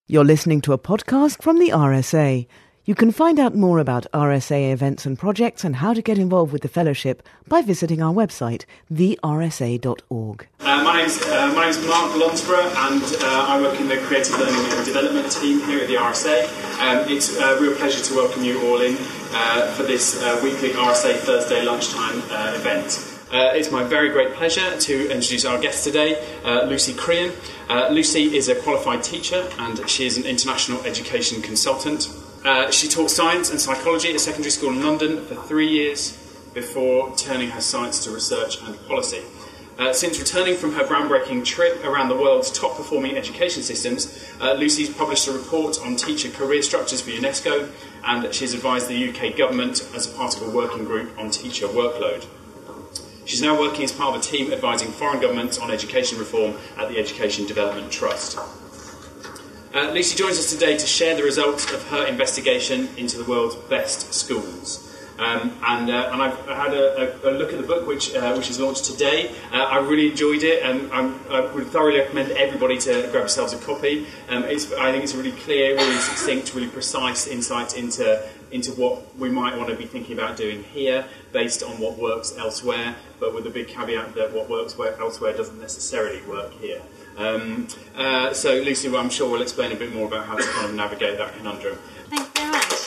You're listening to a podcast from the RSA. You can find out more about RSA events and projects and how to get involved with the fellowship by visiting our website, thersa.org. My name's Mark Lonsborough, and I work in the Creative Learning and Development team here at the RSA. It's a real pleasure to welcome you all in for this weekly RSA Thursday lunchtime event. It's my very great pleasure to introduce our guest today, Lucy Crean. Lucy is a qualified teacher and she is an international education consultant. She taught science and psychology at a secondary school in London for 3 years before turning her sights to research and policy. Since returning from her groundbreaking trip around the world's top-performing education systems, Lucy's published a report on teacher career structures for UNESCO, and she's advised the UK government as a part of a working group on teacher workload. She's now working as part of a team advising foreign governments on education reform at the Education Development Trust. Lucy joins us today to share the results of her investigation into the world's best schools. And I've had a look at the book, which is launched today. I really enjoyed it, and I would thoroughly recommend everybody to grab yourselves a copy. I think it's a really clear, really succinct, really precise insight into what we might want to be thinking about doing here, based on what works elsewhere, but with a big caveat that what works elsewhere doesn't necessarily work here. So Lucy, I'm sure, will explain a bit more about how to kind of navigate that conundrum. Thank you very much.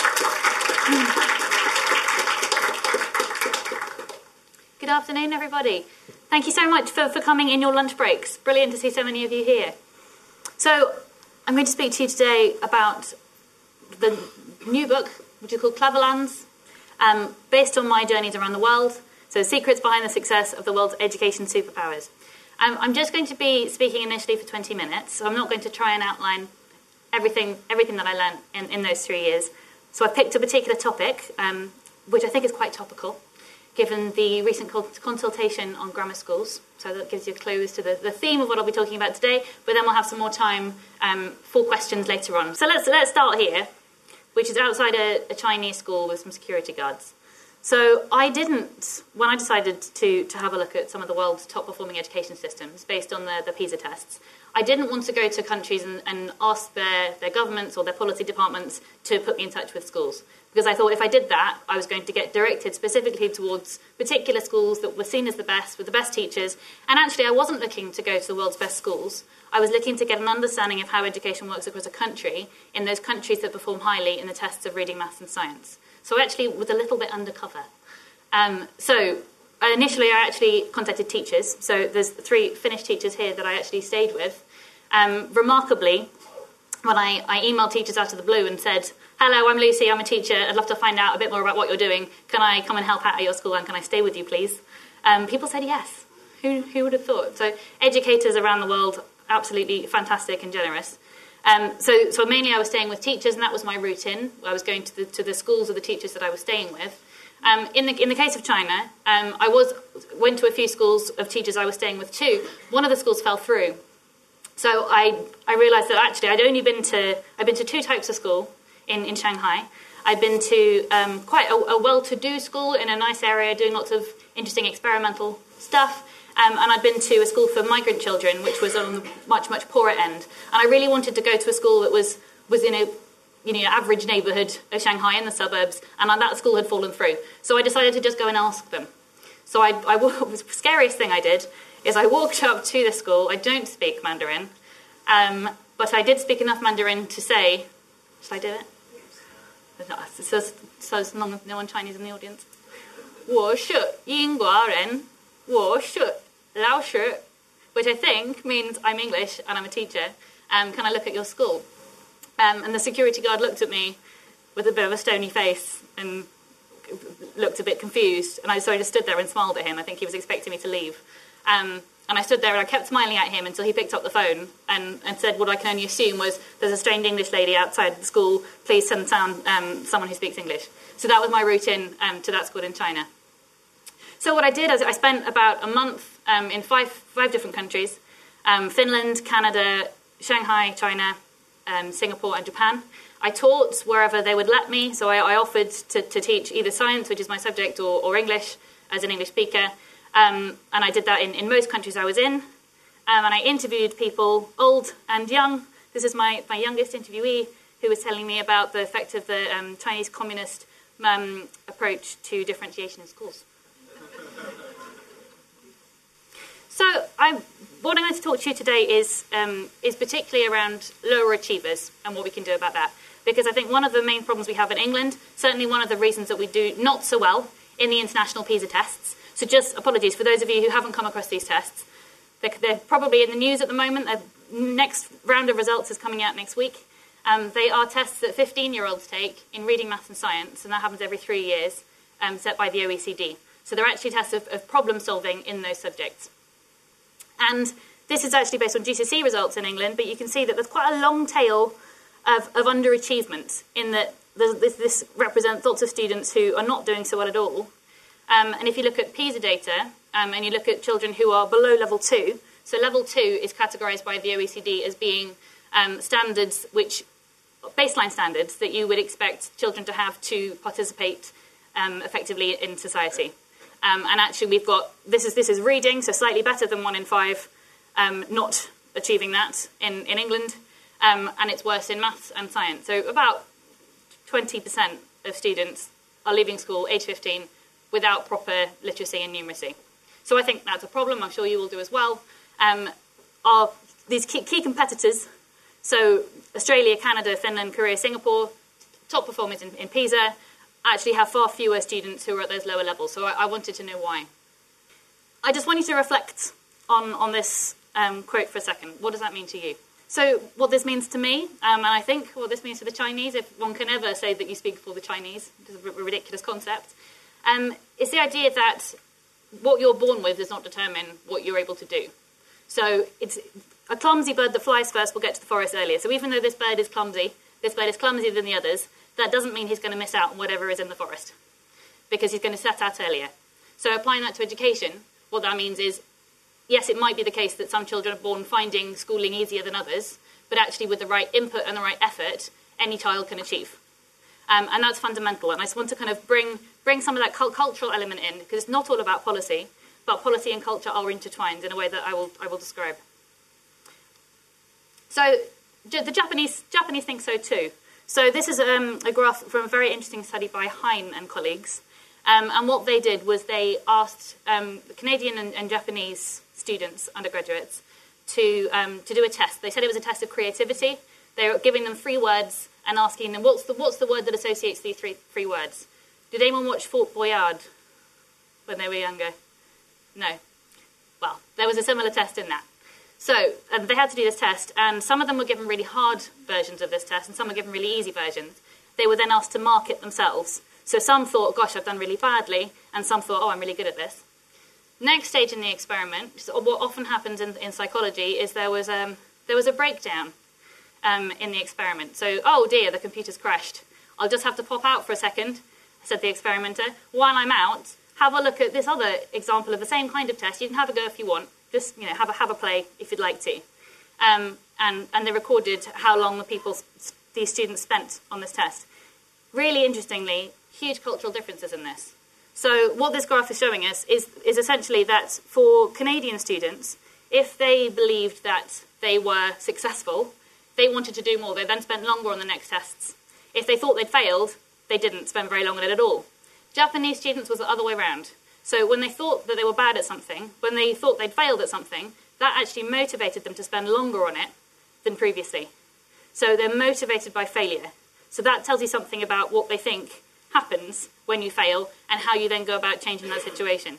Good afternoon, everybody. Thank you so much for coming in your lunch breaks. Brilliant to see so many of you here. So I'm going to speak to you today about the new book, which is called Cleverlands, based on my journeys around the world. So secrets behind the success of the world's education superpowers. I'm just going to be speaking initially for 20 minutes, so I'm not going to try and outline everything that I learned in those 3 years. So I picked a particular topic, which I think is quite topical, given the recent consultation on grammar schools. So that gives you a clue as to the theme of what I'll be talking about today, but then we'll have some more time for questions later on. So let's start here, which is outside a Chinese school with some security guards. So when I decided to have a look at some of the world's top-performing education systems based on the PISA tests, I didn't want to go to countries and ask their governments or their policy departments to put me in touch with schools. Because I thought if I did that, I was going to get directed specifically towards particular schools that were seen as the best, with the best teachers. And actually, I wasn't looking to go to the world's best schools. I was looking to get an understanding of how education works across a country in those countries that perform highly in the tests of reading, maths and science. So I actually was a little bit undercover. Initially, I actually contacted teachers. So there's 3 Finnish teachers here that I actually stayed with. Remarkably, when I emailed teachers out of the blue and said, "Hello, I'm Lucy, I'm a teacher. I'd love to find out a bit more about what you're doing. Can I come and help out at your school and can I stay with you, please?" People said yes. Who would have thought? So educators around the world, absolutely fantastic and generous. So mainly I was staying with teachers, and that was my route in. I was going to the schools of the teachers that I was staying with. In the case of China, I went to a few schools of teachers I was staying with too. One of the schools fell through. So I realised that actually I've been to 2 types of school in Shanghai. I'd been to quite a well-to-do school in a nice area doing lots of interesting experimental stuff. And I'd been to a school for migrant children, which was on the much, much poorer end. And I really wanted to go to a school that was in a average neighbourhood of Shanghai in the suburbs, and that school had fallen through. So I decided to just go and ask them. So the scariest thing I did is I walked up to the school. I don't speak Mandarin, but I did speak enough Mandarin to say, should I do it? So as long as no one Chinese in the audience. 我是英国人，我是老师, which I think means I'm English and I'm a teacher. Can I look at your school? And the security guard looked at me with a bit of a stony face and looked a bit confused. And I just stood there and smiled at him. I think he was expecting me to leave. And I stood there and I kept smiling at him until he picked up the phone and said what I can only assume was, "There's a strange English lady outside the school. Please send someone who speaks English." So that was my route in to that school in China. So what I did is I spent about a month in five different countries, Finland, Canada, Shanghai, China, Singapore and Japan. I taught wherever they would let me, so I offered to teach either science, which is my subject, or English as an English speaker. And I did that in most countries I was in. And I interviewed people, old and young, This is my youngest interviewee who was telling me about the effect of the Chinese communist approach to differentiation in schools. So what I'm going to talk to you today is particularly around lower achievers and what we can do about that. Because I think one of the main problems we have in England, certainly one of the reasons that we do not so well in the international PISA tests. So just apologies for those of you who haven't come across these tests. They're probably in the news at the moment. The next round of results is coming out next week. They are tests that 15-year-olds take in reading, maths and science, and that happens every 3 years, set by the OECD. So they're actually tests of problem solving in those subjects. And this is actually based on GCSE results in England, but you can see that there's quite a long tail of underachievement in that this represents lots of students who are not doing so well at all. And if you look at PISA data, and you look at children who are below level 2, so level 2 is categorised by the OECD as being standards baseline standards that you would expect children to have to participate effectively in society. And actually we've got, this is reading, so slightly better than 1 in 5 not achieving that in England, and it's worse in maths and science. So about 20% of students are leaving school age 15 without proper literacy and numeracy. So I think that's a problem. I'm sure you will do as well. Are these key competitors, so Australia, Canada, Finland, Korea, Singapore, top performers in PISA, actually have far fewer students who are at those lower levels. So I wanted to know why. I just want you to reflect on this quote for a second. What does that mean to you? So what this means to me, and I think what this means to the Chinese, if one can ever say that you speak for the Chinese, which is a ridiculous concept, it's the idea that what you're born with does not determine what you're able to do. So it's a clumsy bird that flies first will get to the forest earlier. So even though this bird is clumsier than the others, that doesn't mean he's going to miss out on whatever is in the forest, because he's going to set out earlier. So applying that to education, what that means is, yes, it might be the case that some children are born finding schooling easier than others, but actually with the right input and the right effort, any child can achieve. And that's fundamental. And I just want to kind of bring some of that cultural element in, because it's not all about policy, but policy and culture are intertwined in a way that I will describe. So the Japanese think so too. So this is a graph from a very interesting study by Hein and colleagues. And what they did was they asked Canadian and Japanese students, undergraduates, to do a test. They said it was a test of creativity. They were giving them 3 words and asking them, what's the word that associates these three words? Did anyone watch Fort Boyard when they were younger? No. Well, there was a similar test in that. So they had to do this test, and some of them were given really hard versions of this test, and some were given really easy versions. They were then asked to mark it themselves. So some thought, gosh, I've done really badly, and some thought, oh, I'm really good at this. Next stage in the experiment, so what often happens in psychology, is there was a breakdown in the experiment. So, oh dear, the computer's crashed. I'll just have to pop out for a second, said the experimenter. While I'm out, have a look at this other example of the same kind of test. You can have a go if you want. Just have a play if you'd like to. And they recorded how long these students spent on this test. Really interestingly, huge cultural differences in this. So what this graph is showing us is essentially that for Canadian students, if they believed that they were successful, they wanted to do more. They then spent longer on the next tests. If they thought they'd failed, they didn't spend very long on it at all. Japanese students was the other way around. So when they thought that they were bad at something, when they thought they'd failed at something, that actually motivated them to spend longer on it than previously. So they're motivated by failure. So that tells you something about what they think happens when you fail and how you then go about changing that situation.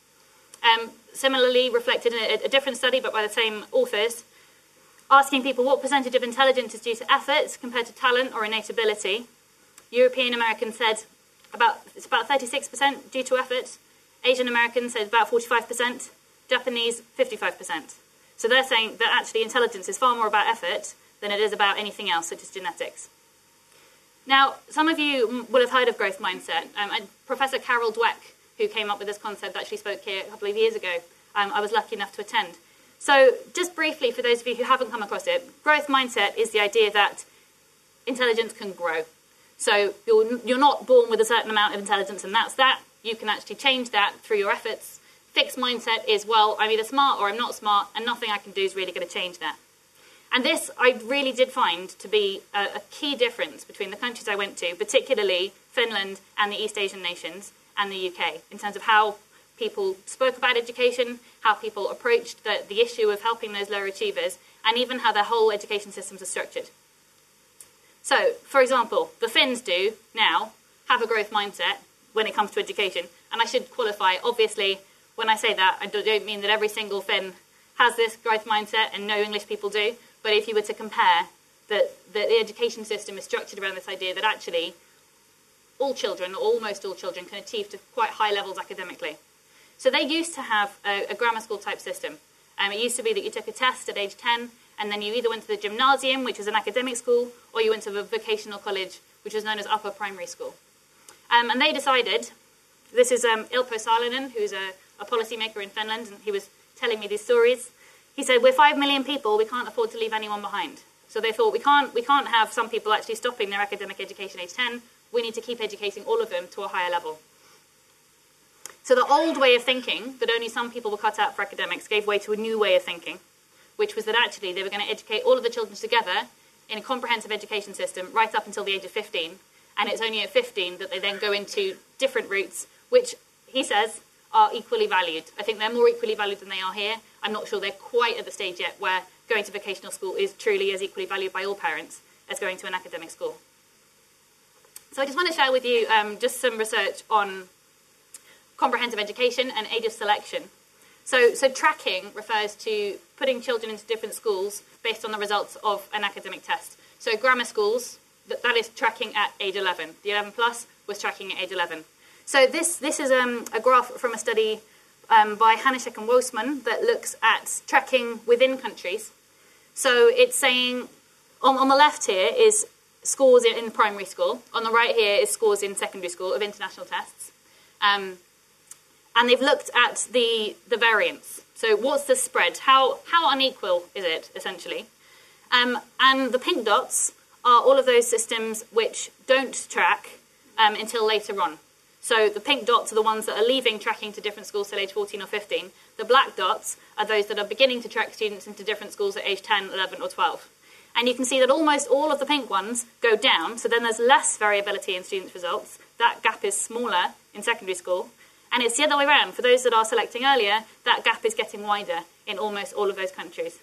Similarly, reflected in a different study, but by the same authors, asking people what percentage of intelligence is due to effort compared to talent or innate ability. European Americans said it's about 36% due to effort. Asian Americans said about 45%. Japanese, 55%. So they're saying that actually intelligence is far more about effort than it is about anything else, such as genetics. Now, some of you will have heard of growth mindset. Professor Carol Dweck, who came up with this concept, actually spoke here a couple of years ago. I was lucky enough to attend. So just briefly, for those of you who haven't come across it, growth mindset is the idea that intelligence can grow. So you're not born with a certain amount of intelligence, and that's that. You can actually change that through your efforts. Fixed mindset is, well, I'm either smart or I'm not smart, and nothing I can do is really going to change that. And this I really did find to be a key difference between the countries I went to, particularly Finland and the East Asian nations and the UK, in terms of how people spoke about education, how people approached the issue of helping those lower achievers, and even how their whole education systems are structured. So, for example, the Finns do now have a growth mindset when it comes to education. And I should qualify, obviously, when I say that, I don't mean that every single Finn has this growth mindset and no English people do. But if you were to compare, that the education system is structured around this idea that actually all children, or almost all children, can achieve to quite high levels academically. So they used to have a grammar school type system. It used to be that you took a test at age 10, and then you either went to the gymnasium, which is an academic school, or you went to a vocational college, which is known as upper primary school. And they decided, this is Ilpo Salinen, who's a policymaker in Finland, and he was telling me these stories. He said, we're 5 million people, we can't afford to leave anyone behind. So they thought, we can't have some people actually stopping their academic education at age 10, we need to keep educating all of them to a higher level. So the old way of thinking, that only some people were cut out for academics, gave way to a new way of thinking, which was that actually they were going to educate all of the children together in a comprehensive education system right up until the age of 15. And it's only at 15 that they then go into different routes, which, he says, are equally valued. I think they're more equally valued than they are here. I'm not sure they're quite at the stage yet where going to vocational school is truly as equally valued by all parents as going to an academic school. So I just want to share with you just some research on comprehensive education and age of selection. So tracking refers to putting children into different schools based on the results of an academic test. So grammar schools, that is tracking at age 11. The 11 plus was tracking at age 11. So this is a graph from a study by Hanishek and Wosman that looks at tracking within countries. So it's saying, on the left here is scores in primary school. On the right here is scores in secondary school of international tests. And they've looked at the variance. So what's the spread? How unequal is it, essentially? And the pink dots are all of those systems which don't track until later on. So the pink dots are the ones that are leaving tracking to different schools at age 14 or 15. The black dots are those that are beginning to track students into different schools at age 10, 11 or 12. And you can see that almost all of the pink ones go down, so then there's less variability in students' results. That gap is smaller in secondary school. And it's the other way around. For those that are selecting earlier, that gap is getting wider in almost all of those countries.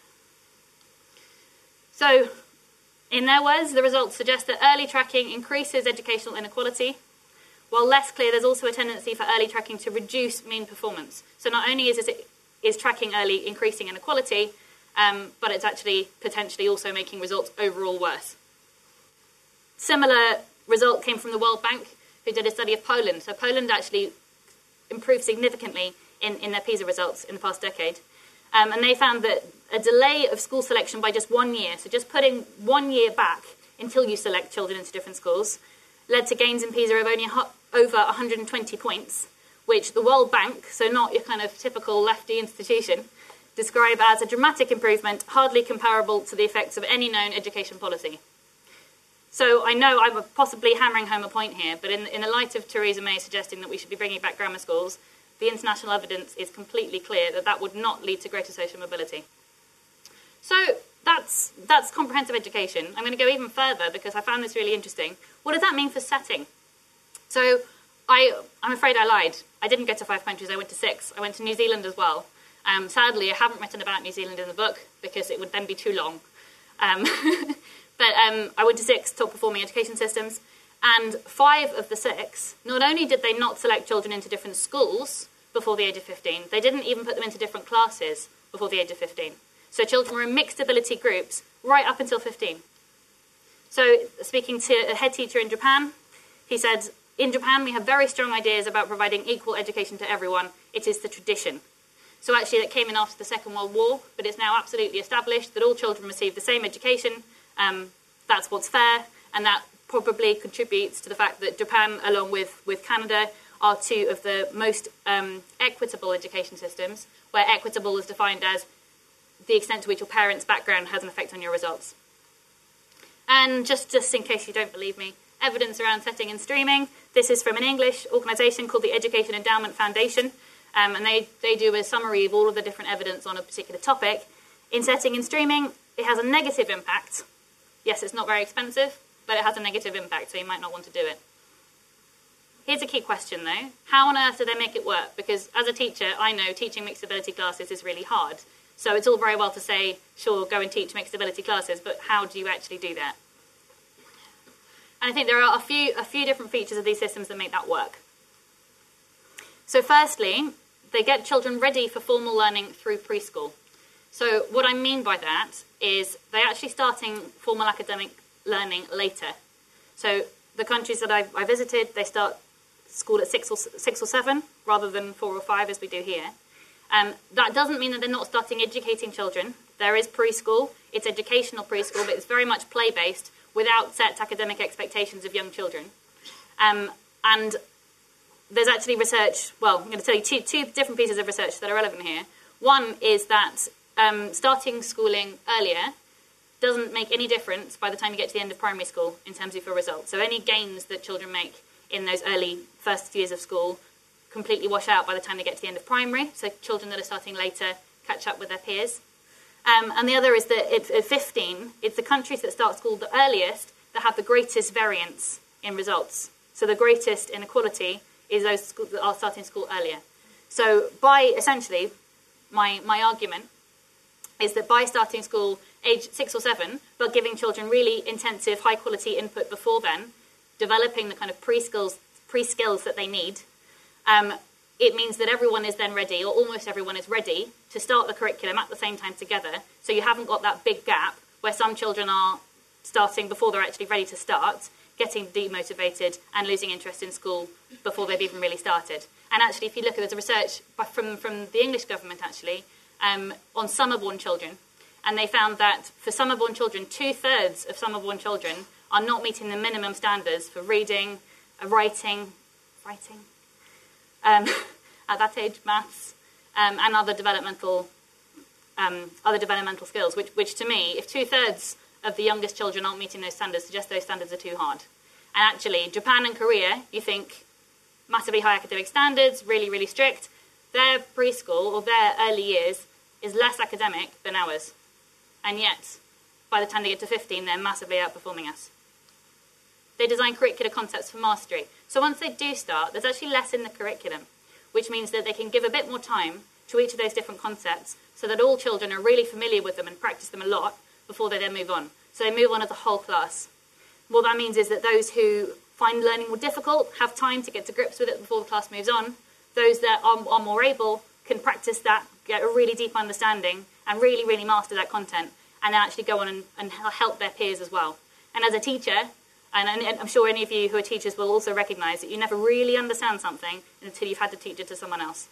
So, in their words, the results suggest that early tracking increases educational inequality, while less clear, there's also a tendency for early tracking to reduce mean performance. So not only is tracking early increasing inequality, but it's actually potentially also making results overall worse. Similar result came from the World Bank, who did a study of Poland. So Poland actually improved significantly in their PISA results in the past decade. And they found that a delay of school selection by just 1 year, so just putting 1 year back until you select children into different schools, led to gains in PISA of only over 120 points, which the World Bank, so not your kind of typical lefty institution, describe as a dramatic improvement hardly comparable to the effects of any known education policy. So I know I'm possibly hammering home a point here, but in the light of Theresa May suggesting that we should be bringing back grammar schools, the international evidence is completely clear that that would not lead to greater social mobility. So that's comprehensive education. I'm going to go even further because I found this really interesting. What does that mean for setting? So I'm afraid I lied. I didn't get to 5 countries, I went to 6. I went to New Zealand as well. Sadly, I haven't written about New Zealand in the book because it would then be too long. But I went to 6 top-performing education systems, and 5 of the 6, not only did they not select children into different schools before the age of 15, they didn't even put them into different classes before the age of 15. So children were in mixed ability groups right up until 15. So speaking to a head teacher in Japan, he said, in Japan we have very strong ideas about providing equal education to everyone. It is the tradition. So actually that came in after the Second World War, but it's now absolutely established that all children receive the same education. That's what's fair, and that probably contributes to the fact that Japan, along with Canada, are 2 of the most equitable education systems, where equitable is defined as the extent to which your parents' background has an effect on your results. And just in case you don't believe me, evidence around setting and streaming. This is from an English organisation called the Education Endowment Foundation, and they do a summary of all of the different evidence on a particular topic. In setting and streaming, it has a negative impact. Yes, it's not very expensive, but it has a negative impact, so you might not want to do it. Here's a key question, though. How on earth do they make it work? Because as a teacher, I know teaching mixed ability classes is really hard. So it's all very well to say, sure, go and teach mixed ability classes, but how do you actually do that? And I think there are a few different features of these systems that make that work. So firstly, they get children ready for formal learning through preschool. So what I mean by that is they're actually starting formal academic learning later. So the countries that I visited, they start school at 6 or 7 rather than 4 or 5 as we do here. That doesn't mean that they're not starting educating children. There is preschool, it's educational preschool, but it's very much play-based without set academic expectations of young children. And there's actually research, well, I'm going to tell you two different pieces of research that are relevant here. One is that starting schooling earlier doesn't make any difference by the time you get to the end of primary school in terms of your results. So any gains that children make in those early first years of school completely wash out by the time they get to the end of primary. So children that are starting later catch up with their peers. And the other is that at 15, it's the countries that start school the earliest that have the greatest variance in results. So the greatest inequality is those schools that are starting school earlier. So by essentially, my argument is that by starting school age 6 or 7, but giving children really intensive, high-quality input before then, developing the kind of pre-skills that they need, it means that everyone is then ready, or almost everyone is ready, to start the curriculum at the same time together. So you haven't got that big gap where some children are starting before they're actually ready to start, getting demotivated and losing interest in school before they've even really started. And actually, if you look at there's a research from the English government, actually, on summer-born children, and they found that for summer-born children, 2/3 of summer-born children are not meeting the minimum standards for reading, writing, at that age, maths, and other developmental skills, which to me, if 2/3 of the youngest children aren't meeting those standards, suggests those standards are too hard. And actually, Japan and Korea, you think massively high academic standards, really, really strict. Their preschool or their early years is less academic than ours. And yet, by the time they get to 15, they're massively outperforming us. They design curricular concepts for mastery. So once they do start, there's actually less in the curriculum, which means that they can give a bit more time to each of those different concepts so that all children are really familiar with them and practice them a lot before they then move on. So they move on as a whole class. What that means is that those who find learning more difficult have time to get to grips with it before the class moves on. Those that are more able can practice that, get a really deep understanding, and really, really master that content, and then actually go on and help their peers as well. And as a teacher, and I'm sure any of you who are teachers will also recognise that you never really understand something until you've had to teach it to someone else.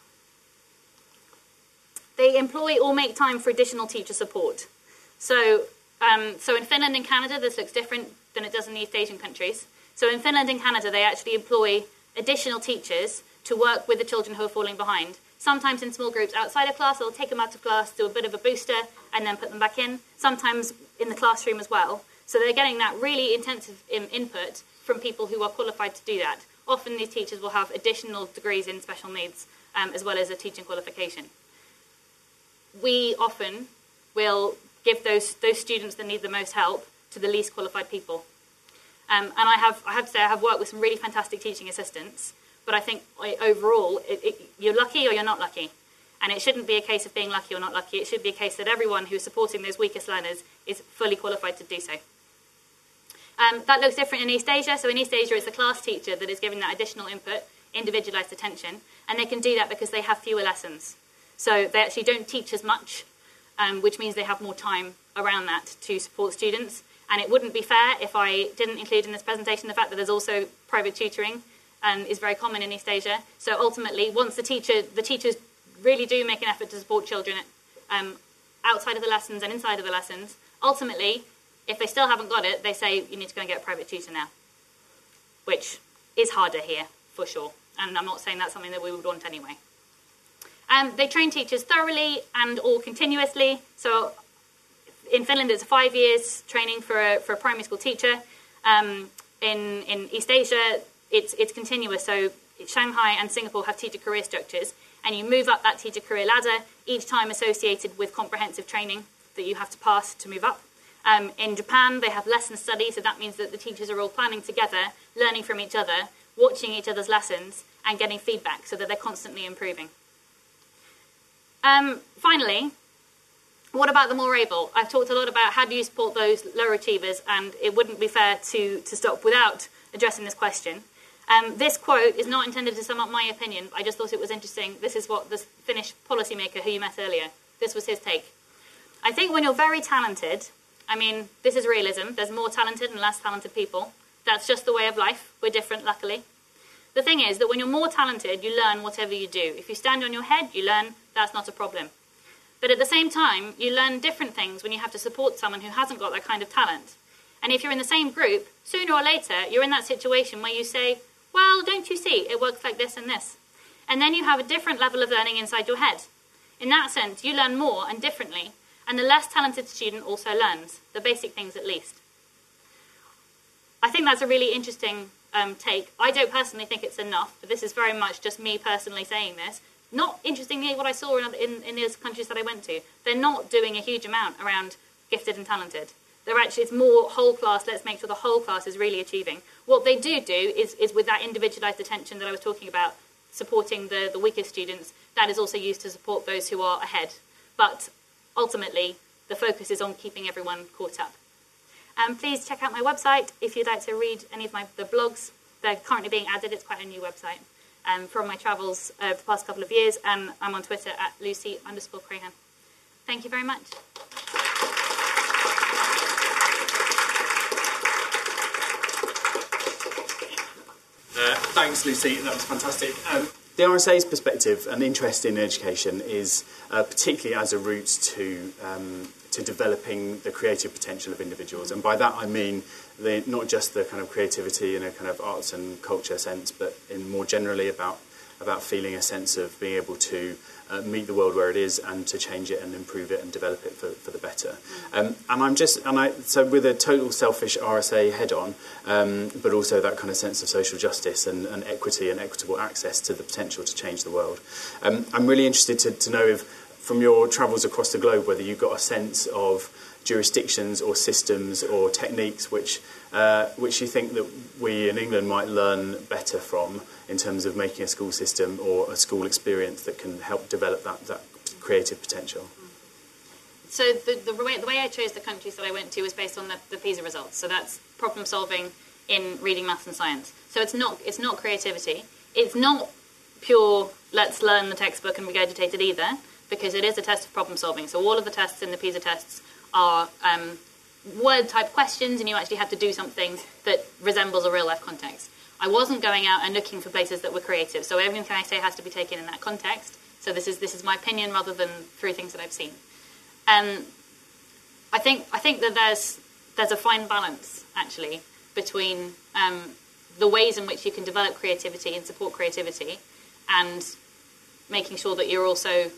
They employ or make time for additional teacher support. So in Finland and Canada, this looks different than it does in the East Asian countries. So in Finland and Canada, they actually employ additional teachers to work with the children who are falling behind. Sometimes in small groups outside of class, they'll take them out of class, do a bit of a booster, and then put them back in. Sometimes in the classroom as well. So they're getting that really intensive input from people who are qualified to do that. Often these teachers will have additional degrees in special needs, as well as a teaching qualification. We often will give those students that need the most help to the least qualified people. And I have to say I have worked with some really fantastic teaching assistants, but I think overall you're lucky or you're not lucky. And it shouldn't be a case of being lucky or not lucky. It should be a case that everyone who's supporting those weakest learners is fully qualified to do so. That looks different in East Asia. So in East Asia, it's the class teacher that is giving that additional input, individualised attention, and they can do that because they have fewer lessons. So they actually don't teach as much, which means they have more time around that to support students. And it wouldn't be fair if I didn't include in this presentation the fact that there's also private tutoring is very common in East Asia. So ultimately, once the teachers really do make an effort to support children outside of the lessons and inside of the lessons, ultimately, if they still haven't got it, they say, you need to go and get a private tutor now, which is harder here, for sure. And I'm not saying that's something that we would want anyway. They train teachers thoroughly and or continuously. So in Finland, it's 5 years training for a primary school teacher. In East Asia, it's continuous. So Shanghai and Singapore have teacher career structures, and you move up that teacher career ladder, each time associated with comprehensive training that you have to pass to move up. In Japan, they have lesson study, so that means that the teachers are all planning together, learning from each other, watching each other's lessons, and getting feedback so that they're constantly improving. Finally, what about the more able? I've talked a lot about how do you support those lower achievers, and it wouldn't be fair to stop without addressing this question. This quote is not intended to sum up my opinion, but I just thought it was interesting. This is what the Finnish policymaker who you met earlier, this was his take. I think when you're very talented, I mean, this is realism. There's more talented and less talented people. That's just the way of life. We're different, luckily. The thing is that when you're more talented, you learn whatever you do. If you stand on your head, you learn. That's not a problem. But at the same time, you learn different things when you have to support someone who hasn't got that kind of talent. And if you're in the same group, sooner or later, you're in that situation where you say, well, don't you see, it works like this and this. And then you have a different level of learning inside your head. In that sense, you learn more and differently, and the less talented student also learns, the basic things at least. I think that's a really interesting take. I don't personally think it's enough, but this is very much just me personally saying this. Not interestingly what I saw in those countries that I went to. They're not doing a huge amount around gifted and talented. They're actually, it's more whole class, let's make sure the whole class is really achieving. What they do is with that individualised attention that I was talking about, supporting the weaker students, that is also used to support those who are ahead. But ultimately, the focus is on keeping everyone caught up. Please check out my website if you'd like to read any of the blogs. They're currently being added. It's quite a new website. From my travels the past couple of years, and I'm on Twitter at Lucy_Crahan. Thank you very much. Thanks, Lucy. That was fantastic. The RSA's perspective and interest in education is particularly as a route to developing the creative potential of individuals. And by that I mean not just the kind of creativity in a kind of arts and culture sense, but in more generally about feeling a sense of being able to meet the world where it is and to change it and improve it and develop it for the better. So with a total selfish RSA head-on, but also that kind of sense of social justice and equity and equitable access to the potential to change the world. I'm really interested to know if, from your travels across the globe, whether you got a sense of jurisdictions or systems or techniques which you think that we in England might learn better from in terms of making a school system or a school experience that can help develop that creative potential. So the way I chose the countries that I went to was based on the PISA results. So that's problem solving in reading, maths and science. So it's not creativity. It's not pure let's learn the textbook and regurgitate it either, because it is a test of problem solving. So all of the tests in the PISA tests are word-type questions, and you actually have to do something that resembles a real-life context. I wasn't going out and looking for places that were creative, so everything I say has to be taken in that context. So this is my opinion rather than through things that I've seen. I think that there's a fine balance, actually, between the ways in which you can develop creativity and support creativity and making sure that you're also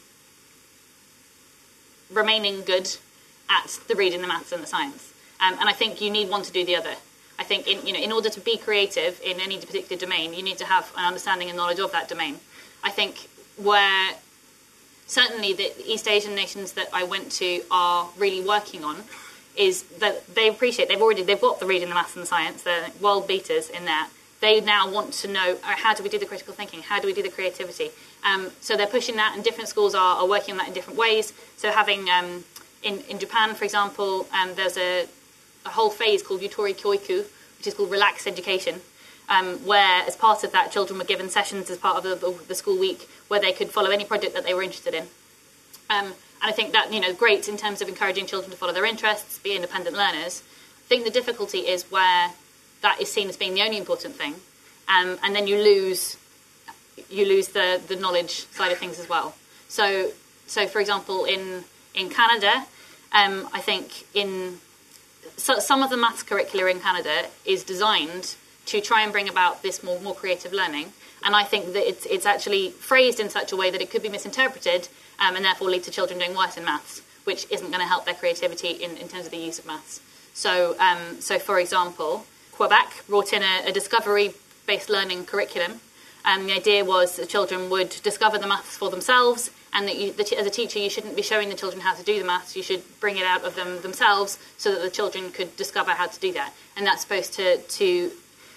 remaining good at the reading, the maths and the science. And I think you need one to do the other. I think in order to be creative in any particular domain, you need to have an understanding and knowledge of that domain. I think where certainly the East Asian nations that I went to are really working on is that they appreciate, they've got the reading, the maths and the science, they're world beaters in that. They now want to know, how do we do the critical thinking? How do we do the creativity? So they're pushing that, and different schools are working on that in different ways. So having, in Japan, for example, there's a whole phase called Yutori Kyoiku, which is called relaxed education, where as part of that, children were given sessions as part of the school week where they could follow any project that they were interested in. And I think that, great in terms of encouraging children to follow their interests, be independent learners. I think the difficulty is where that is seen as being the only important thing, and then you lose the knowledge side of things as well. So for example, in Canada, I think some of the maths curricula in Canada is designed to try and bring about this more creative learning, and I think that it's actually phrased in such a way that it could be misinterpreted and therefore lead to children doing worse in maths, which isn't going to help their creativity in terms of the use of maths. So for example, Quebec brought in a discovery-based learning curriculum The idea was that children would discover the maths for themselves, and that as a teacher you shouldn't be showing the children how to do the maths, you should bring it out of them themselves so that the children could discover how to do that. And that's supposed to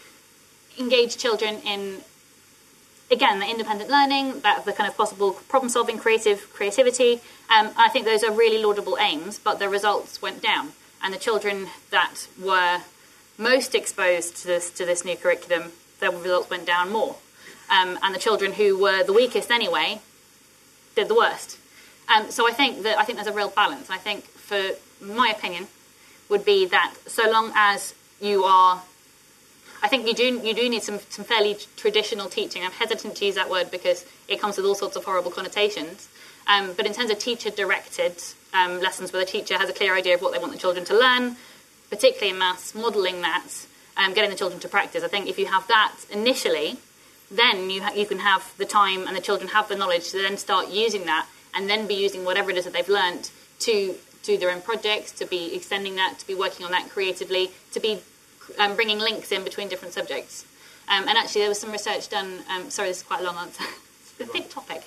engage children in, again, the independent learning, that the kind of possible problem-solving, creativity. I think those are really laudable aims, but the results went down. And the children that were most exposed to this new curriculum, their results went down more. And the children who were the weakest anyway did the worst. So I think there's a real balance. I think, for my opinion, would be that so long as you are, I think you do need some fairly traditional teaching. I'm hesitant to use that word because it comes with all sorts of horrible connotations. But in terms of teacher-directed lessons where the teacher has a clear idea of what they want the children to learn, particularly in maths, modelling that, getting the children to practice, I think if you have that initially, then you can have the time and the children have the knowledge to then start using that and then be using whatever it is that they've learnt to do their own projects, to be extending that, to be working on that creatively, to be bringing links in between different subjects. And actually there was some research done, sorry this is quite a long answer, it's a big topic.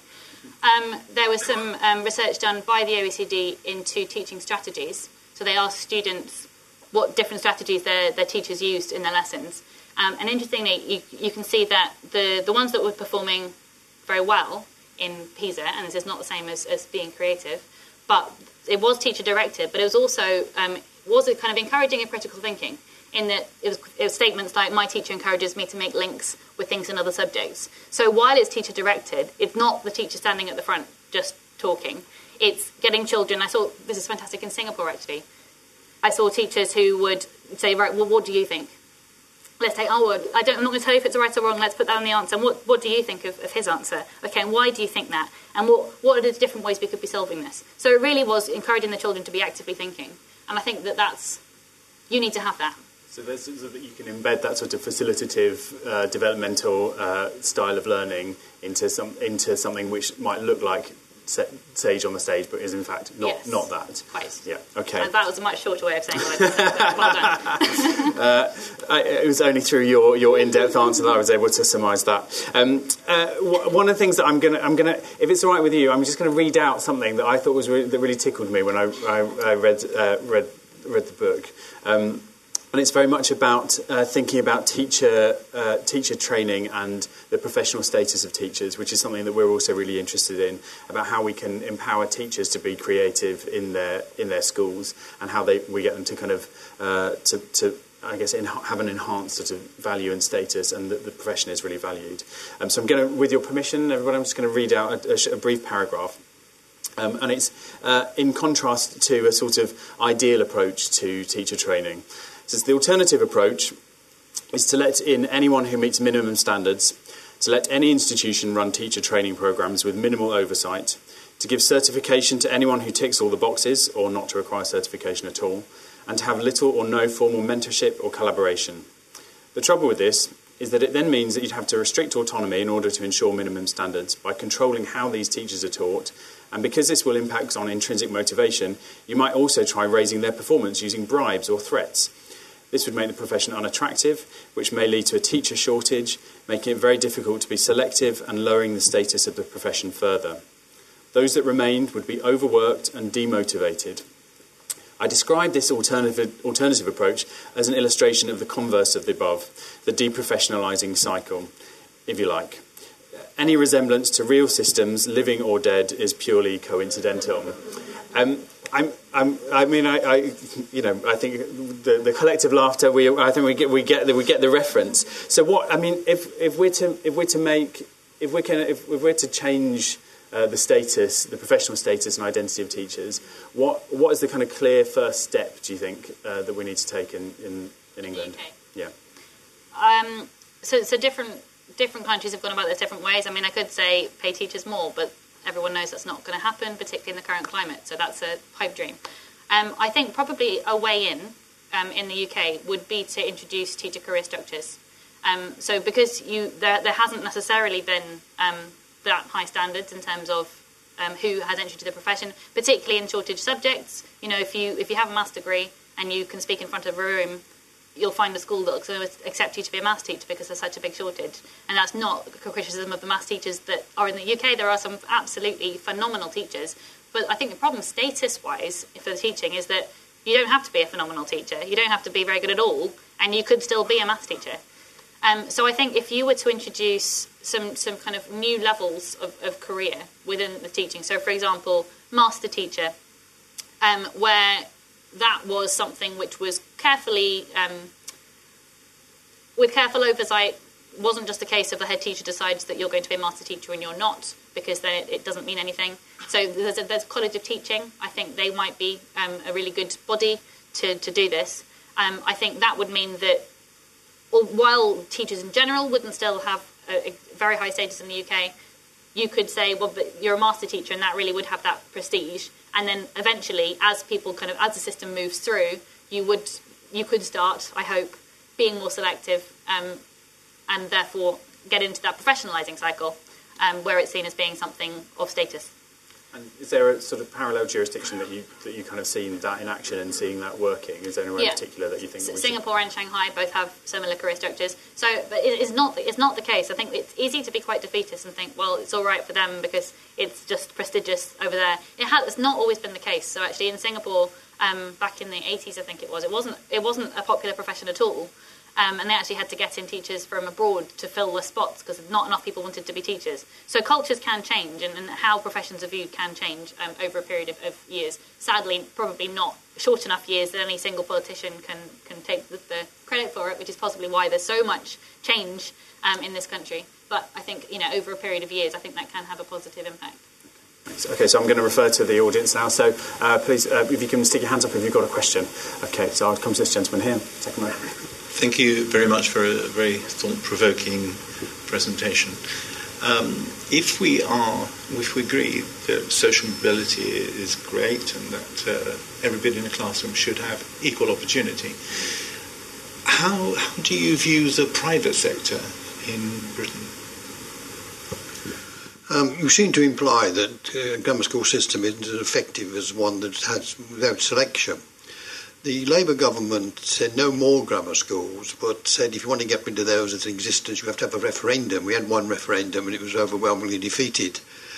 There was some research done by the OECD into teaching strategies. So they asked students what different strategies their teachers used in their lessons. And interestingly, you can see that the ones that were performing very well in PISA, and this is not the same as being creative, but it was teacher-directed, but it was also was it kind of encouraging of critical thinking, in that it was statements like, my teacher encourages me to make links with things in other subjects. So while it's teacher-directed, it's not the teacher standing at the front just talking. It's getting children. I saw, this is fantastic in Singapore, actually. I saw teachers who would say, right, well, what do you think? Let's take our word. I'm not going to tell you if it's right or wrong. Let's put that on the answer. And what do you think of his answer? Okay, and why do you think that? And what are the different ways we could be solving this? So it really was encouraging the children to be actively thinking. And I think that's, you need to have that. So there's so that you can embed that sort of facilitative, developmental style of learning into something which might look like Sage on the stage, but is in fact not that. Quite. Yeah. Okay. And that was a much shorter way of saying what I said. Well done. It was only through your in-depth answer that I was able to surmise that. One of the things that I'm gonna, if it's all right with you, I'm just going to read out something that I thought was that really tickled me when I read the book. And it's very much about thinking about teacher training and the professional status of teachers, which is something that we're also really interested in, about how we can empower teachers to be creative in their schools, and how we get them to kind of I guess have an enhanced sort of value and status, and that the profession is really valued. So I'm going to, with your permission, everybody, I'm just going to read out a brief paragraph. And it's in contrast to a sort of ideal approach to teacher training. It says, the alternative approach is to let in anyone who meets minimum standards, to let any institution run teacher training programs with minimal oversight, to give certification to anyone who ticks all the boxes or not to require certification at all, and to have little or no formal mentorship or collaboration. The trouble with this is that it then means that you'd have to restrict autonomy in order to ensure minimum standards by controlling how these teachers are taught, and because this will impact on intrinsic motivation, you might also try raising their performance using bribes or threats. This would make the profession unattractive, which may lead to a teacher shortage, making it very difficult to be selective and lowering the status of the profession further. Those that remained would be overworked and demotivated. I describe this alternative approach as an illustration of the converse of the above, the deprofessionalising cycle, if you like. Any resemblance to real systems, living or dead, is purely coincidental. I think the collective laughter. I think we get the reference. So what I mean, if we're to change the status, the professional status and identity of teachers, what is the kind of clear first step, do you think, that we need to take in England? Yeah. So different countries have gone about this different ways. I mean, I could say pay teachers more, but everyone knows that's not going to happen, particularly in the current climate. So that's a pipe dream. I think probably a way in the UK would be to introduce teacher career structures. So because there hasn't necessarily been that high standards in terms of who has entry to the profession, particularly in shortage subjects. You know, if you have a master's degree and you can speak in front of a room, you'll find a school that's going to accept you to be a maths teacher because there's such a big shortage. And that's not a criticism of the maths teachers that are in the UK. There are some absolutely phenomenal teachers. But I think the problem, status-wise, for the teaching is that you don't have to be a phenomenal teacher. You don't have to be very good at all, and you could still be a maths teacher. So I think if you were to introduce some kind of new levels of career within the teaching, so for example, master teacher, where that was something which was carefully, with careful oversight, wasn't just a case of the head teacher decides that you're going to be a master teacher and you're not, because then it doesn't mean anything. So there's a college of teaching. I think they might be a really good body to do this. I think that would mean that while teachers in general wouldn't still have a very high status in the UK, you could say, well, but you're a master teacher, and that really would have that prestige. And then eventually, as the system moves through, you could start, I hope, being more selective, and therefore get into that professionalising cycle, where it's seen as being something of status. And is there a sort of parallel jurisdiction that you kind of seen that in action and seeing that working? Is there anywhere in particular that you think? Singapore and Shanghai both have similar career structures. So, but it's not the case. I think it's easy to be quite defeatist and think, well, it's all right for them because it's just prestigious over there. It's not always been the case. So actually, in Singapore, back in the 80s, I think it wasn't a popular profession at all. And they actually had to get in teachers from abroad to fill the spots because not enough people wanted to be teachers. So cultures can change, and how professions are viewed can change over a period of years. Sadly, probably not short enough years that any single politician can take the credit for it, which is possibly why there's so much change in this country. But I think, over a period of years, I think that can have a positive impact. Okay, so I'm going to refer to the audience now. So please, if you can stick your hands up if you've got a question. Okay, so I'll come to this gentleman here. Second row. Thank you very much for a very thought-provoking presentation. If we agree that social mobility is great and that everybody in a classroom should have equal opportunity, how do you view the private sector in Britain? You seem to imply that the grammar school system isn't as effective as one that has without selection. The Labour government said no more grammar schools, but said if you want to get rid of those as in existence, you have to have a referendum. We had one referendum and it was overwhelmingly defeated.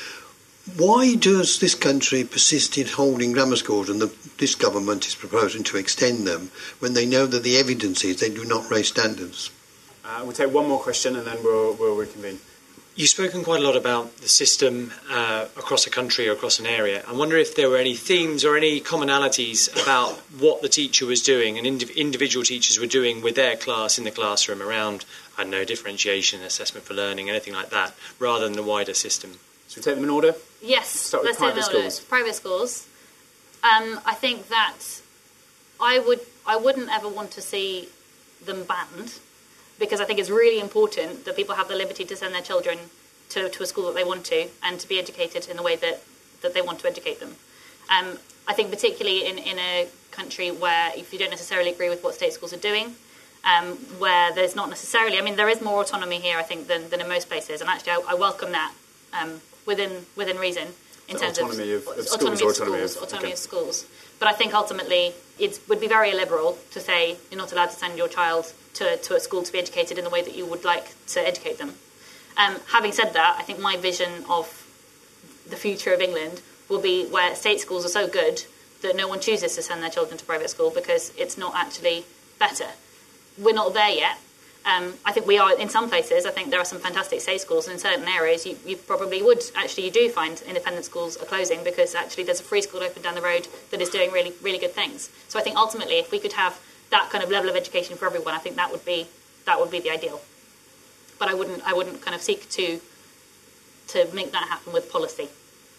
Why does this country persist in holding grammar schools, and this government is proposing to extend them, when they know that the evidence is they do not raise standards? We'll take one more question and then we'll reconvene. You've spoken quite a lot about the system across a country or across an area. I wonder if there were any themes or any commonalities about what the teacher was doing and individual teachers were doing with their class in the classroom around, I don't know, differentiation, assessment for learning, anything like that, rather than the wider system. Should we take them in order? Yes, Start with let's private take them in order. schools. Private schools. I think that I wouldn't ever want to see them banned, because I think it's really important that people have the liberty to send their children to a school that they want to and to be educated in the way that they want to educate them. I think particularly in a country where if you don't necessarily agree with what state schools are doing, where there's not necessarily, there is more autonomy here, I think, than in most places. And actually, I welcome that within reason in terms of autonomy of autonomy of schools. But I think ultimately it would be very illiberal to say you're not allowed to send your child to a school to be educated in the way that you would like to educate them. Having said that, I think my vision of the future of England will be where state schools are so good that no one chooses to send their children to private school because it's not actually better. We're not there yet. I think we are in some places. I think there are some fantastic state schools, and in certain areas you probably would. Actually, you do find independent schools are closing because actually there's a free school open down the road that is doing really, really good things. So I think ultimately if we could have that kind of level of education for everyone, I think that would be the ideal. But I wouldn't kind of seek to make that happen with policy.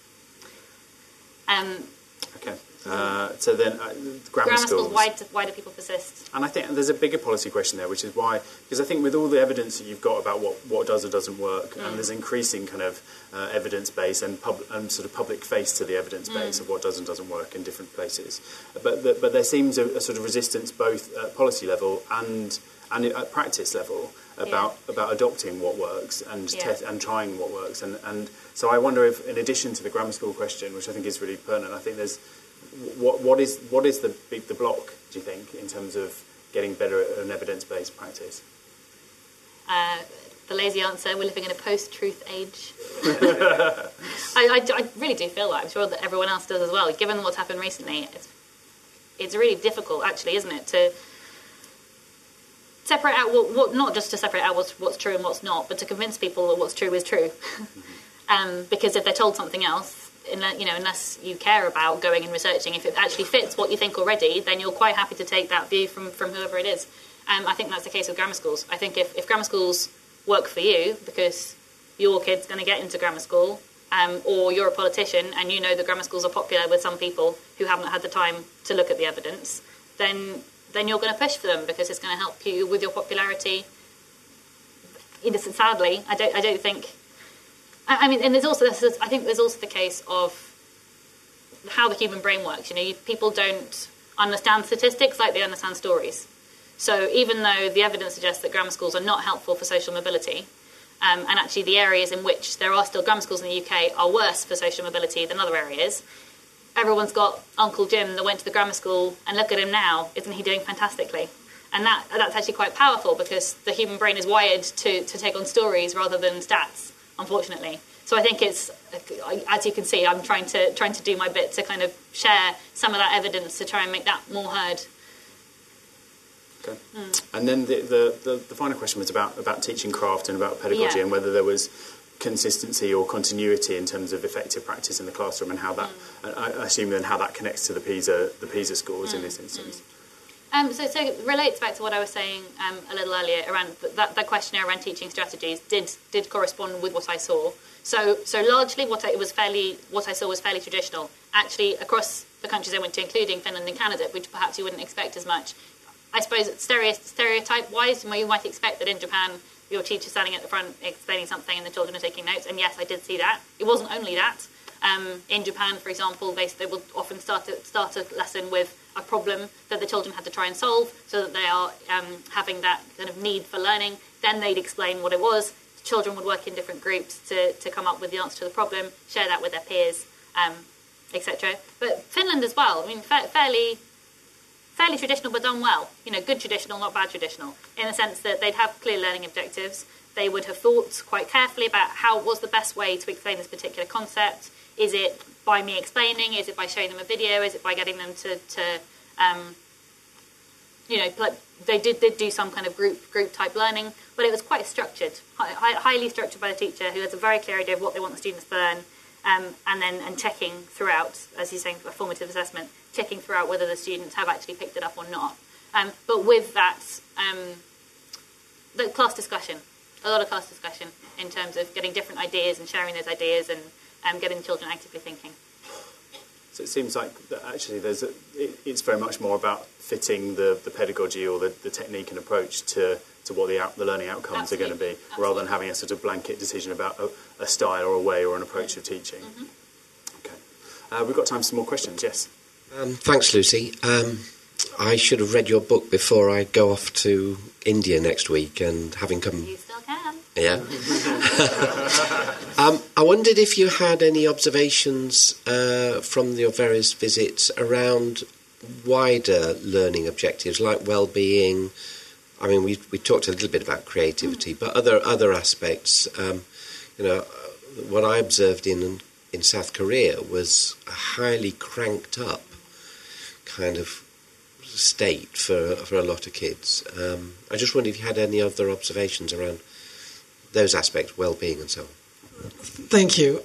Okay. So then, grammar schools. Why do people persist? And I think there's a bigger policy question there, which is why, because I think with all the evidence that you've got about what does or doesn't work, and there's increasing kind of evidence base and sort of public face to the evidence base of what does and doesn't work in different places. But there seems a sort of resistance both at policy level and at practice level about adopting what works and and trying what works. And so I wonder if, in addition to the grammar school question, which I think is really pertinent, I think there's what is the block, do you think, in terms of getting better at an evidence-based practice? The lazy answer, we're living in a post-truth age. I really do feel that. I'm sure that everyone else does as well. Given what's happened recently, it's really difficult, actually, isn't it, to separate out what not just to separate out what's true and what's not, but to convince people that what's true is true. Because if they're told something else, unless you care about going and researching, if it actually fits what you think already, then you're quite happy to take that view from whoever it is. I think that's the case with grammar schools. I think if grammar schools work for you because your kid's going to get into grammar school, or you're a politician and you know that grammar schools are popular with some people who haven't had the time to look at the evidence, then you're going to push for them because it's going to help you with your popularity. Sadly, I don't think. I mean, and there's also the case of how the human brain works. People don't understand statistics like they understand stories. So even though the evidence suggests that grammar schools are not helpful for social mobility, and actually the areas in which there are still grammar schools in the UK are worse for social mobility than other areas, everyone's got Uncle Jim that went to the grammar school, and look at him now, isn't he doing fantastically? And that's actually quite powerful because the human brain is wired to take on stories rather than stats, unfortunately. So I think it's, as you can see, I'm trying to do my bit to kind of share some of that evidence to try and make that more heard. Okay. And then the final question was about teaching craft and about pedagogy, and whether there was consistency or continuity in terms of effective practice in the classroom, and how that I assume then how that connects to the PISA scores in this instance. So it relates back to what I was saying a little earlier around that questionnaire around teaching strategies did correspond with what I saw. So largely what I saw was fairly traditional. Actually, across the countries I went to, including Finland and Canada, which perhaps you wouldn't expect as much. I suppose stereotype-wise, you might expect that in Japan, your teacher's standing at the front explaining something and the children are taking notes. And yes, I did see that. It wasn't only that. In Japan, for example, they will often start a lesson with a problem that the children had to try and solve, so that they are having that kind of need for learning. Then they'd explain what it was. Children would work in different groups to come up with the answer to the problem, share that with their peers, etc. But Finland as well, I mean, fairly traditional, but done well. Good traditional, not bad traditional, in the sense that they'd have clear learning objectives. They would have thought quite carefully about how was the best way to explain this particular concept. Is it by me explaining? Is it by showing them a video? Is it by getting them to they did do some kind of group type learning, but it was quite structured, highly structured by the teacher, who has a very clear idea of what they want the students to learn, and checking throughout, as you're saying, a formative assessment, checking throughout whether the students have actually picked it up or not. But with that, the class discussion, a lot of class discussion in terms of getting different ideas and sharing those ideas and getting children actively thinking. So it seems like that actually it's very much more about fitting the pedagogy or the technique and approach to what the learning outcomes are going to be, rather than having a sort of blanket decision about a style or a way or an approach of teaching. Okay. We've got time for some more questions, yes. Thanks, Lucy. I should have read your book before I go off to India next week, and having come... You still can. Yeah. I wondered if you had any observations from your various visits around wider learning objectives like well-being. I mean, we talked a little bit about creativity, but other aspects. What I observed in South Korea was a highly cranked up kind of state for a lot of kids. I just wondered if you had any other observations around those aspects, well-being and so on. Thank you.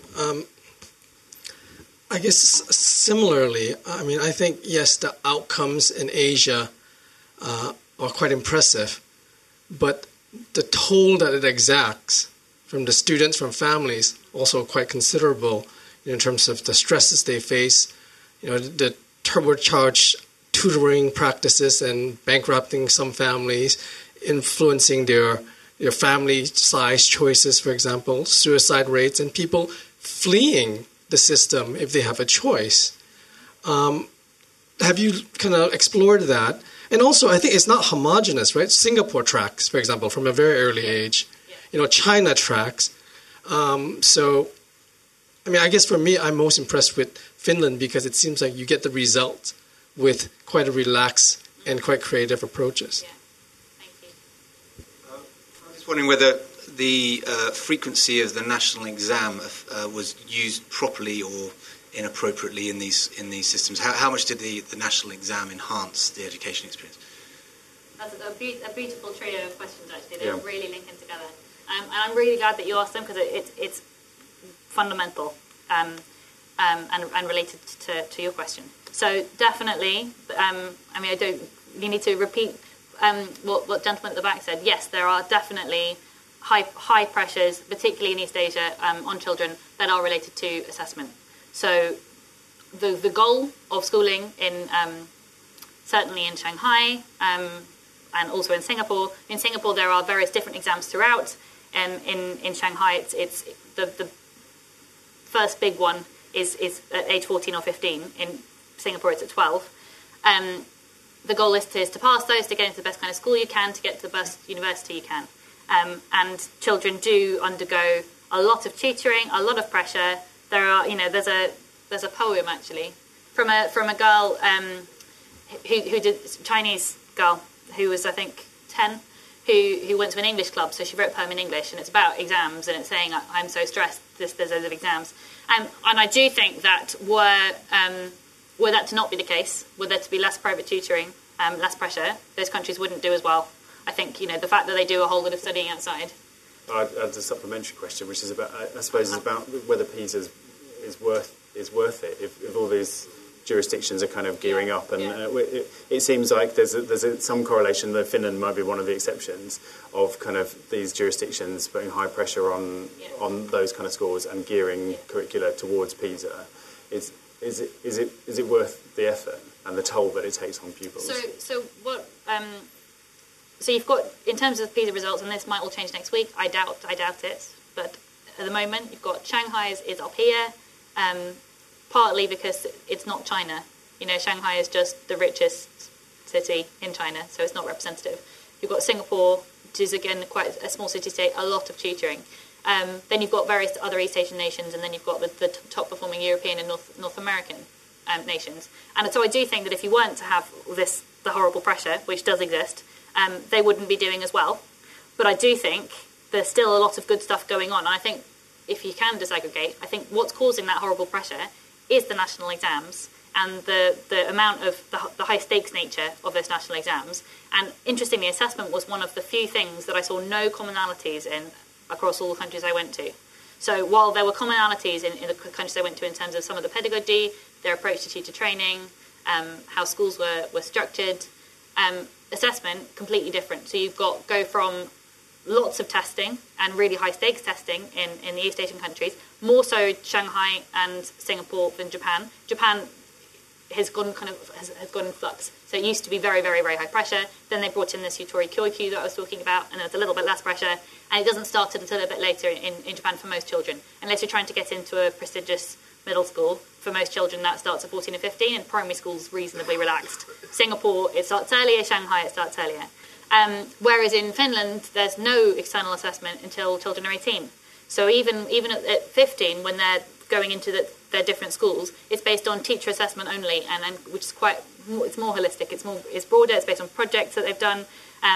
I guess similarly, I mean, I think, yes, the outcomes in Asia are quite impressive, but the toll that it exacts from the students, from families, also quite considerable in terms of the stresses they face, the turbocharged tutoring practices and bankrupting some families, influencing their family size choices, for example, suicide rates, and people fleeing the system if they have a choice. Have you kind of explored that? And also, I think it's not homogenous, right? Singapore tracks, for example, from a very early age. China tracks. So, I mean, I guess for me, I'm most impressed with Finland because it seems like you get the result with quite a relaxed and quite creative approaches. Yeah. Thank you. I was just wondering whether the frequency of the national exam was used properly or inappropriately in these systems. How much did the national exam enhance the education experience? That's a beautiful trio of questions, actually. They're really linking together. And I'm really glad that you asked them, because it's fundamental and related to your question. So definitely, you need to repeat what the gentleman at the back said. Yes, there are definitely high pressures, particularly in East Asia, on children that are related to assessment. So the goal of schooling certainly in Shanghai and also in Singapore. In Singapore, there are various different exams throughout. In Shanghai, it's the first big one is at age 14 or 15. In Singapore, it's at 12. The goal is to pass those, to get into the best kind of school you can, to get to the best university you can. And children do undergo a lot of tutoring, a lot of pressure. There are, there's a poem actually from a girl who did Chinese girl who was, I think, 10, who went to an English club. So she wrote a poem in English, and it's about exams, and it's saying, "I'm so stressed. There's loads of exams." And I do think that were that to not be the case, were there to be less private tutoring, less pressure, those countries wouldn't do as well. I think the fact that they do a whole lot of studying outside. I had a supplementary question, which is about, I suppose, is about whether PISA is worth it if all these jurisdictions are kind of gearing up, and it seems like there's some correlation. Though Finland might be one of the exceptions of kind of these jurisdictions putting high pressure on those kind of scores and gearing curricula towards PISA. Is it worth the effort and the toll that it takes on pupils? So you've got, in terms of PISA results, and this might all change next week, I doubt it, but at the moment you've got Shanghai is up here, partly because it's not China. Shanghai is just the richest city in China, so it's not representative. You've got Singapore, which is again quite a small city-state, a lot of tutoring. Then you've got various other East Asian nations, and then you've got the top-performing European and North American nations. And so I do think that if you weren't to have the horrible pressure, which does exist, they wouldn't be doing as well. But I do think there's still a lot of good stuff going on. And I think if you can disaggregate, I think what's causing that horrible pressure is the national exams and the amount of the high-stakes nature of those national exams. And interestingly, assessment was one of the few things that I saw no commonalities in across all the countries I went to. So while there were commonalities in the countries I went to in terms of some of the pedagogy, their approach to teacher training, how schools were structured, assessment, completely different. So you've go from lots of testing and really high stakes testing in the East Asian countries, more so Shanghai and Singapore than Japan. Japan has gone in flux. So it used to be very, very, very high pressure. Then they brought in this Yutori Kyoikyu that I was talking about, and there's a little bit less pressure. And it doesn't start until a bit later in Japan for most children, unless you're trying to get into a prestigious middle school. For most children, that starts at 14 or 15, and primary school's reasonably relaxed. Singapore, it starts earlier. Shanghai, it starts earlier. Whereas in Finland, there's no external assessment until children are 18. So even at 15, when they're going into their different schools, it's based on teacher assessment only, and which is it's more holistic. It's broader. It's based on projects that they've done,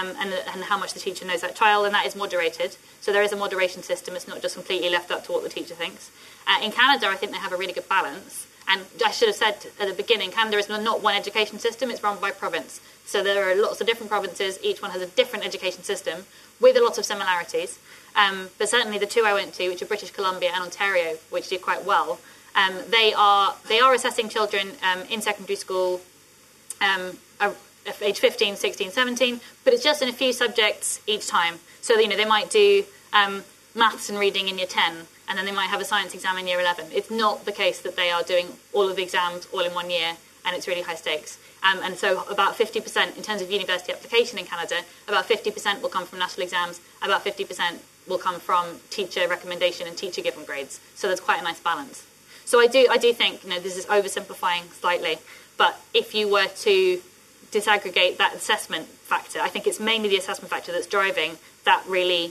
and how much the teacher knows that child, and that is moderated. So there is a moderation system. It's not just completely left up to what the teacher thinks. In Canada, I think they have a really good balance. And I should have said at the beginning, Canada is not one education system. It's run by province. So there are lots of different provinces. Each one has a different education system with a lot of similarities. But certainly the two I went to, which are British Columbia and Ontario, which do quite well, they are assessing children in secondary school at age 15, 16, 17, but it's just in a few subjects each time. So, they might do maths and reading in year 10, and then they might have a science exam in year 11. It's not the case that they are doing all of the exams all in 1 year, and it's really high stakes. And so about 50%, in terms of university application in Canada, about 50% will come from national exams, about 50% will come from teacher recommendation and teacher given grades. So there's quite a nice balance. So I do think, this is oversimplifying slightly, but if you were to disaggregate that assessment factor, I think it's mainly the assessment factor that's driving that really,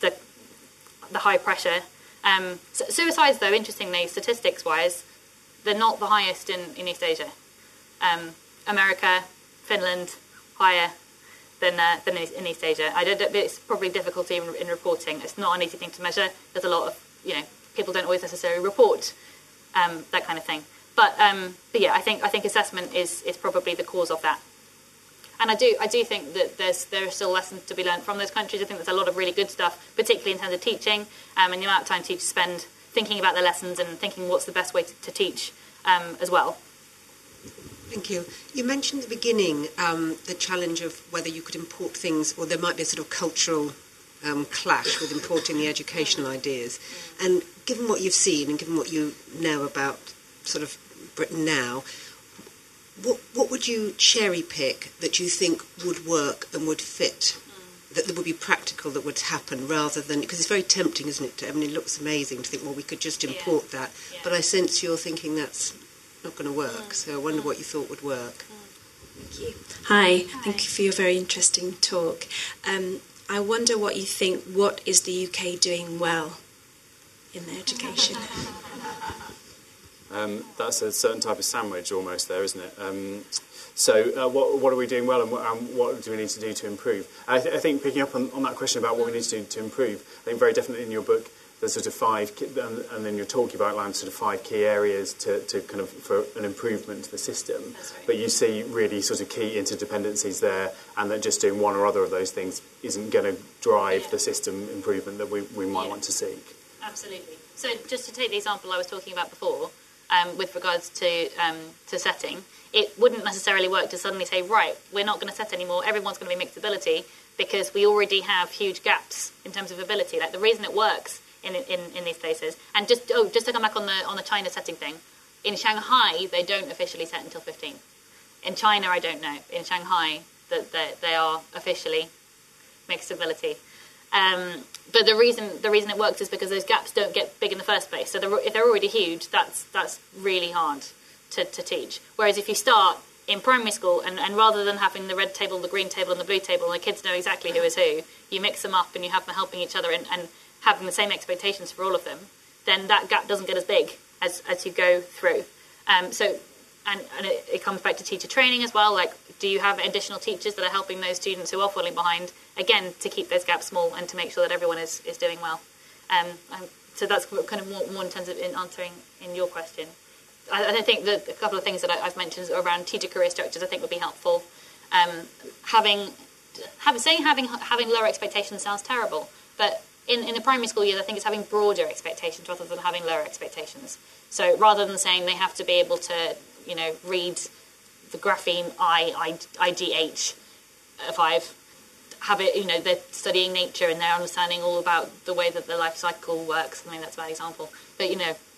the high pressure. Suicides, though, interestingly, statistics-wise, they're not the highest in East Asia. America, Finland, higher than in East Asia. It's probably difficulty in reporting. It's not an easy thing to measure. There's a lot of, people don't always necessarily report that kind of thing. But yeah, I think assessment is probably the cause of that. And I do think that there are still lessons to be learned from those countries. I think there's a lot of really good stuff, particularly in terms of teaching, and the amount of time teachers spend thinking about their lessons and thinking what's the best way to teach as well. Thank you. You mentioned at the beginning the challenge of whether you could import things, or there might be a sort of cultural clash with importing the educational ideas. And given what you've seen and given what you know about sort of Britain now, what would you cherry pick that you think would work and would fit, that would be practical, that would happen, rather than, because it's very tempting, isn't it? It looks amazing to think, well, we could just import that. Yeah. But I sense you're thinking that's not going to work, so I wonder what you thought would work. Thank you. Hi, thank you for your very interesting talk. I wonder what you think, what is the UK doing well in their education? That's a certain type of sandwich almost there, isn't it? So what are we doing well, and what do we need to do to improve? I think picking up on that question about what we need to do to improve, I think very definitely in your book there's sort of 5, and then your talk you've outlined sort of 5 key areas to kind of for an improvement to the system. Right. But you see really sort of key interdependencies there, and that just doing one or other of those things isn't going to drive the system improvement that we might want to seek. Absolutely. So just to take the example I was talking about before, with regards to setting, it wouldn't necessarily work to suddenly say, right, we're not going to set anymore, everyone's going to be mixed ability, because we already have huge gaps in terms of ability. Like the reason it works in these places, and just to come back on the China setting thing, in Shanghai they don't officially set until 15. In China I don't know. In Shanghai that they are officially mixed ability. But the reason it works is because those gaps don't get big in the first place. So if they're already huge, that's really hard to teach. Whereas if you start in primary school and rather than having the red table, the green table and the blue table, and the kids know exactly who is who, you mix them up and you have them helping each other and having the same expectations for all of them, then that gap doesn't get as big as you go through. So it comes back to teacher training as well. Like, do you have additional teachers that are helping those students who are falling behind, again, to keep those gaps small and to make sure that everyone is doing well? So that's kind of more in terms of in answering in your question. I think that a couple of things that I've mentioned around teacher career structures I think would be helpful. Having lower expectations sounds terrible, but in the primary school years, I think it's having broader expectations rather than having lower expectations. So rather than saying they have to be able to, read the grapheme IGH 5, have it, they're studying nature and they're understanding all about the way that the life cycle works. I mean, that's a bad example. But,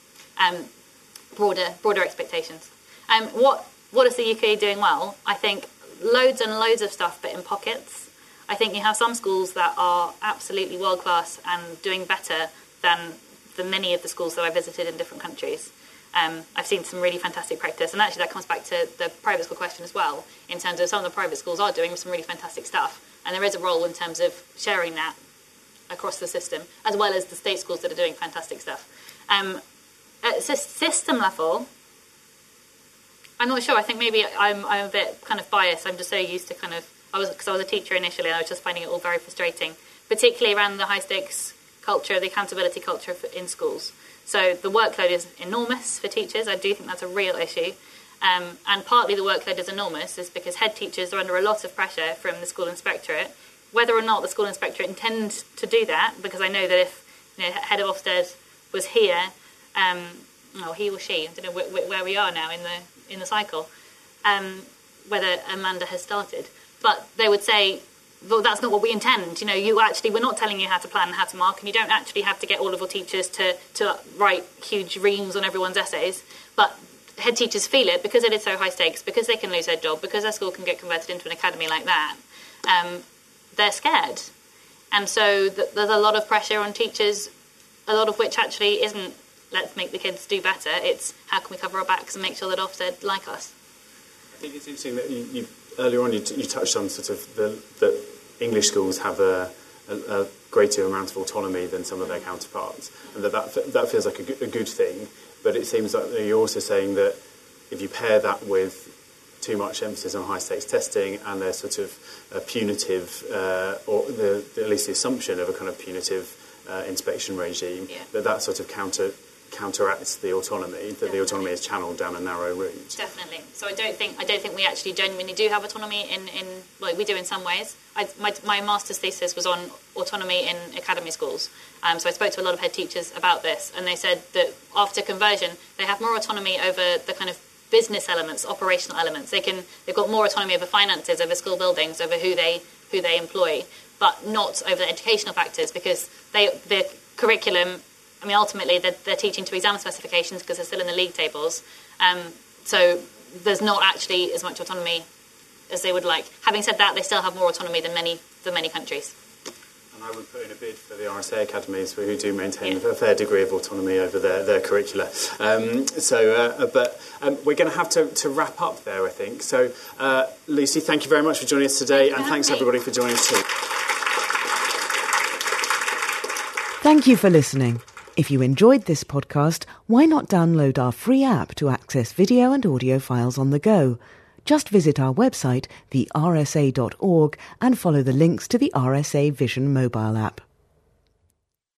broader expectations. What is the UK doing well? I think loads and loads of stuff, but in pockets. I think you have some schools that are absolutely world-class and doing better than many of the schools that I visited in different countries. I've seen some really fantastic practice, and actually that comes back to the private school question as well, in terms of some of the private schools are doing some really fantastic stuff, and there is a role in terms of sharing that across the system, as well as the state schools that are doing fantastic stuff. At system level, I'm not sure. I think maybe I'm a bit kind of biased. I'm just so used to because I was a teacher initially, and I was just finding it all very frustrating, particularly around the high-stakes culture, the accountability culture in schools. So the workload is enormous for teachers. I do think that's a real issue. And partly the workload is enormous is because head teachers are under a lot of pressure from the school inspectorate, whether or not the school inspectorate intend to do that, because I know that if head of Ofsted was here, he or she, I don't know where we are now in the cycle, whether Amanda has started. But they would say, well, that's not what we intend. We're not telling you how to plan and how to mark, and you don't actually have to get all of your teachers to write huge reams on everyone's essays. But head teachers feel it because it is so high stakes, because they can lose their job, because their school can get converted into an academy like that. They're scared. And so there's a lot of pressure on teachers, a lot of which actually isn't, let's make the kids do better. It's how can we cover our backs and make sure that Ofsted like us. I think it's interesting that you earlier on you touched on sort of that English schools have a greater amount of autonomy than some of their counterparts, and that feels like a good thing. But it seems like you're also saying that if you pair that with too much emphasis on high-stakes testing and their sort of punitive, or at least the assumption of a kind of punitive inspection regime, that sort of counteracts the autonomy, that the autonomy is channeled down a narrow route. Definitely. So I don't think we actually genuinely do have autonomy in like we do in some ways. My master's thesis was on autonomy in academy schools. So I spoke to a lot of head teachers about this, and they said that after conversion, they have more autonomy over the kind of business elements, operational elements. They've got more autonomy over finances, over school buildings, over who they employ, but not over the educational factors, because the curriculum, I mean, ultimately they're teaching to exam specifications because they're still in the league tables. So there's not actually as much autonomy as they would like. Having said that, they still have more autonomy than many countries. And I would put in a bid for the RSA academies, who do maintain a fair degree of autonomy over their curricula. But we're going to have to wrap up there, I think. So, Lucy, thank you very much for joining us today, and thanks everybody for joining us too. Thank you for listening. If you enjoyed this podcast, why not download our free app to access video and audio files on the go? Just visit our website, thersa.org, and follow the links to the RSA Vision mobile app.